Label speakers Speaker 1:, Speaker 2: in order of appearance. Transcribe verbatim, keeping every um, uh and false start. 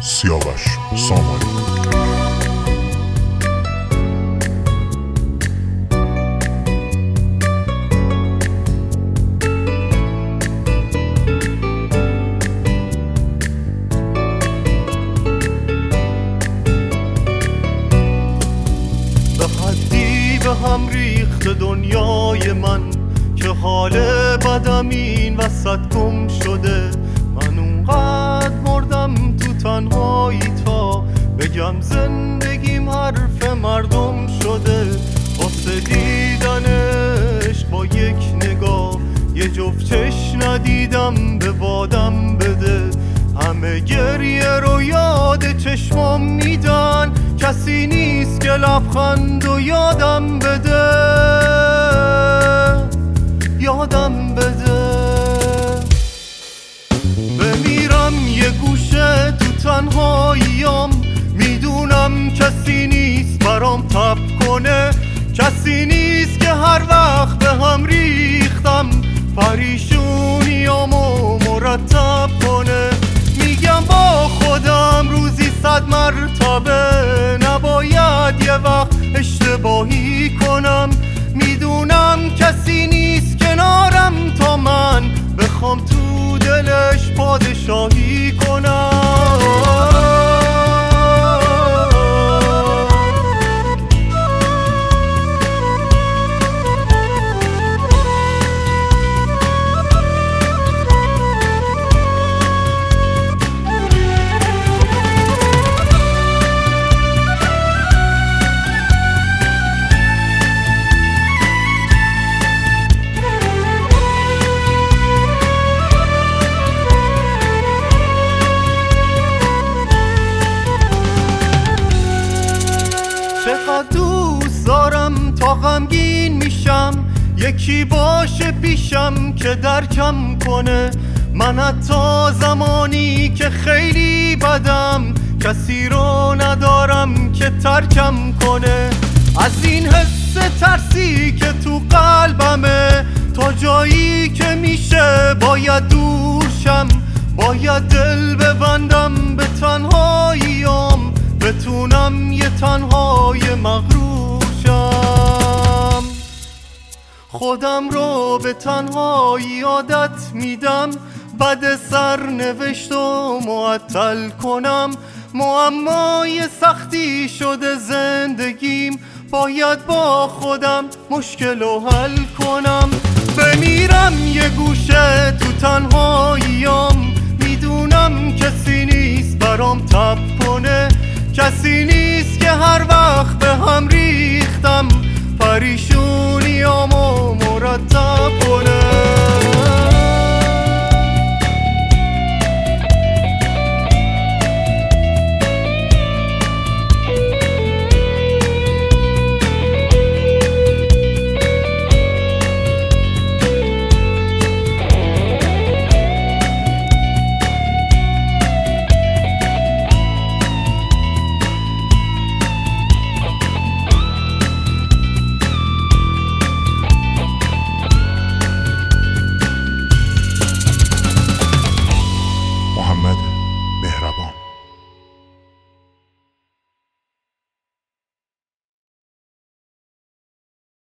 Speaker 1: سیاوش سامانی.
Speaker 2: به حدی به هم ریخت دنیای من که حال بدم این وسط گم شده. من اونقدر مردم تو تنهایی تا بگم زندگیم حرف مردم شده. واسه دیدنش با یک نگاه یه جفت چشم ندیدم به بادم بده. همه گریه رو یاد چشمام میدن، کسی نیست که لبخند و یادم بده، یادم بده. بمیرم یه گوشه تو تنهاییام، میدونم کسی نیست برام تب کنه، کسی نیست که هر وقت به هم ریختم پریشونیامو مرتب کنه. میگم با خودم روزی صد مرتبه نباید یه وقت اشتباهی کنم. میدونم کسی نیست کنارم تا من بخوام تو دلش پادشاهی کنم. چقدر دوست دارم تا غمگین میشم یکی باشه پیشم که درکم کنه. من حتی زمانی که خیلی بدم کسی رو ندارم که ترکم کنه. از این حس ترسی که تو قلبمه تا جایی که میشه باید دور شم، باید دل ببندم به تنهاییام بتونم یه تنهای مغرور شم. خودم رو به تنهایی عادت میدم، بد سرنوشت و معطل کنم. معمای سختی شده زندگیم، باید با خودم مشکل رو حل کنم. بمیرم یه گوشه تو تنهاییام،